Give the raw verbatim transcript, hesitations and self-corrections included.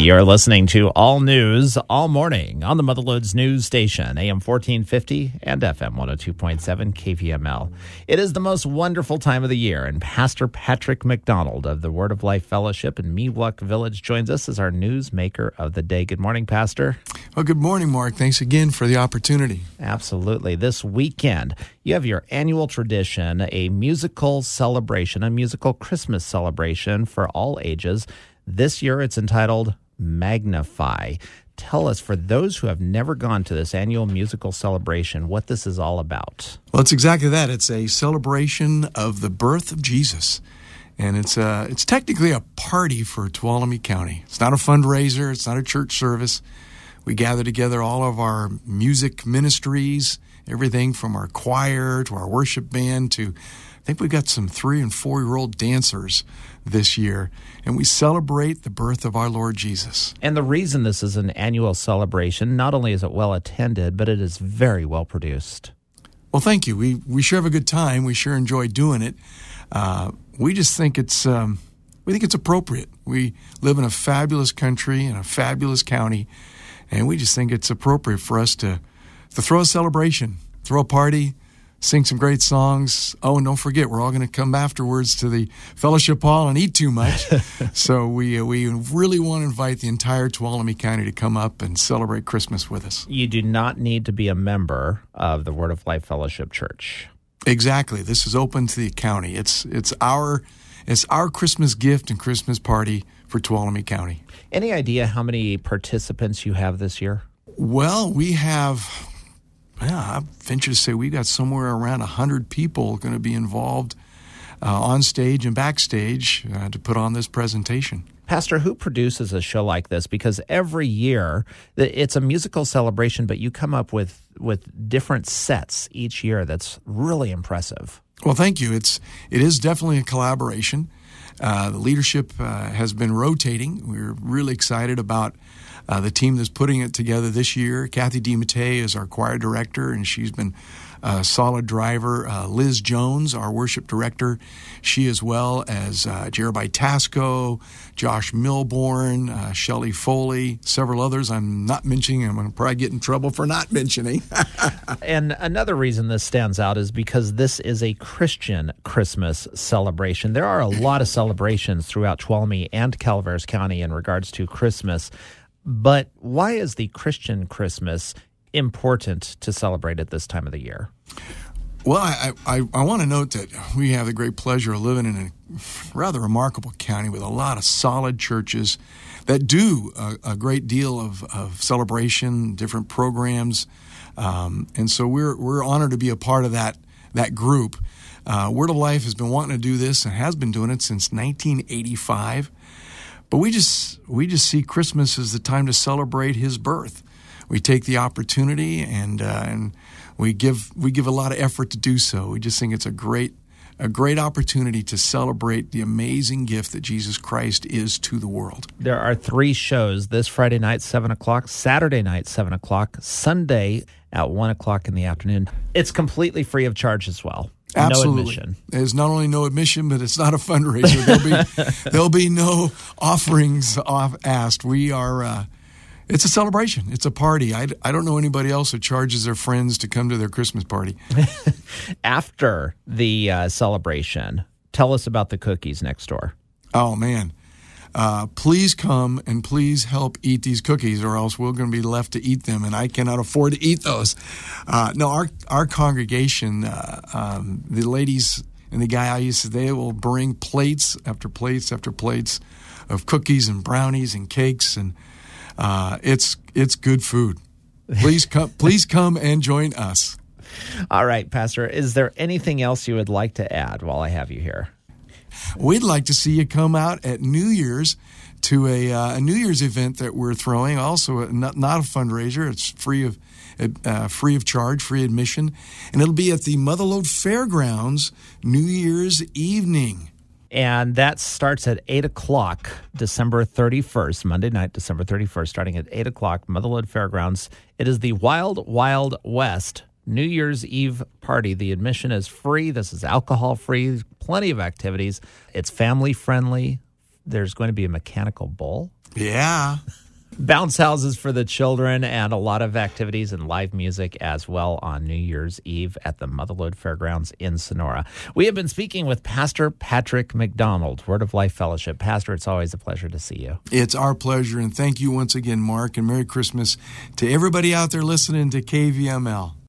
You're listening to All News, All Morning on the Motherlodes News Station, A M fourteen fifty and F M one oh two point seven K V M L. It is the most wonderful time of the year, and Pastor Patrick McDonald of the Word of Life Fellowship in Miwok Village joins us as our news maker of the day. Good morning, Pastor. Well, good morning, Mark. Thanks again for the opportunity. Absolutely. This weekend, you have your annual tradition, a musical celebration, a musical Christmas celebration for all ages. This year, it's entitled Magnify. Tell us, for those who have never gone to this annual musical celebration, what this is all about. Well, it's exactly that. It's a celebration of the birth of Jesus. And it's uh, it's technically a party for Tuolumne County. It's not a fundraiser. It's not a church service. We gather together all of our music ministries, everything from our choir to our worship band to, I think we've got some three and four-year-old dancers this year, and we celebrate the birth of our Lord Jesus. And the reason this is an annual celebration, not only is it well attended, but it is very well produced. Well, thank you. We we sure have a good time. We sure enjoy doing it. Uh, we just think it's um, we think it's appropriate. We live in a fabulous country in a fabulous county, and we just think it's appropriate for us to to throw a celebration, throw a party, sing some great songs. Oh, and don't forget, we're all going to come afterwards to the fellowship hall and eat too much. So we uh, we really want to invite the entire Tuolumne County to come up and celebrate Christmas with us. You do not need to be a member of the Word of Life Fellowship Church. Exactly. This is open to the county. It's it's our it's our Christmas gift and Christmas party for Tuolumne County. Any idea how many participants you have this year? Well, we have... Yeah, I venture to say we've got somewhere around one hundred people going to be involved uh, on stage and backstage uh, to put on this presentation. Pastor, who produces a show like this? Because every year it's a musical celebration, but you come up with, with different sets each year. That's really impressive. Well, thank you. It's it is definitely a collaboration. Uh, the leadership uh, has been rotating. We're really excited about Uh, the team that's putting it together this year. Kathy DiMattei is our choir director, and she's been a solid driver. Uh, Liz Jones, our worship director, she as well as uh, Jeremiah Tasco, Josh Milborn, uh, Shelley Foley, several others I'm not mentioning. I'm going to probably get in trouble for not mentioning. And another reason this stands out is because this is a Christian Christmas celebration. There are a lot of celebrations throughout Tuolumne and Calaveras County in regards to Christmas. But why is the Christian Christmas important to celebrate at this time of the year? Well, I, I, I want to note that we have the great pleasure of living in a rather remarkable county with a lot of solid churches that do a, a great deal of, of celebration, different programs. Um, and so we're we're honored to be a part of that, that group. Uh, Word of Life has been wanting to do this and has been doing it since nineteen eighty-five. But we just we just see Christmas as the time to celebrate His birth. We take the opportunity and uh, and we give we give a lot of effort to do so. We just think it's a great a great opportunity to celebrate the amazing gift that Jesus Christ is to the world. There are three shows this Friday night, seven o'clock, Saturday night, seven o'clock, Sunday at one o'clock in the afternoon. It's completely free of charge as well. Absolutely. No admission. There's not only no admission, but it's not a fundraiser. There'll be there'll be no offerings off asked. We are. Uh, it's a celebration. It's a party. I, I don't know anybody else who charges their friends to come to their Christmas party. After the uh, celebration, tell us about the cookies next door. Oh man. Uh, please come and please help eat these cookies, or else we're going to be left to eat them, and I cannot afford to eat those. Uh, no, our our congregation, uh, um, the ladies and the guy I used to, they will bring plates after plates after plates of cookies and brownies and cakes, and uh, it's it's good food. Please come, please come and join us. All right, Pastor, is there anything else you would like to add while I have you here? We'd like to see you come out at New Year's to a, uh, a New Year's event that we're throwing. Also, a, not, not a fundraiser. It's free of uh, free of charge, free admission, and it'll be at the Motherlode Fairgrounds New Year's evening. And that starts at eight o'clock, December thirty-first, Monday night, December thirty-first, starting at eight o'clock, Motherlode Fairgrounds. It is the Wild Wild West New Year's Eve party. The admission is free. This is alcohol-free, plenty of activities. It's family-friendly, there's going to be a mechanical bull. Yeah. Bounce houses for the children and a lot of activities and live music as well on New Year's Eve at the Motherlode Fairgrounds in Sonora. We have been speaking with Pastor Patrick McDonald, Word of Life Fellowship. Pastor, it's always a pleasure to see you. It's our pleasure, and thank you once again, Mark, and Merry Christmas to everybody out there listening to K V M L.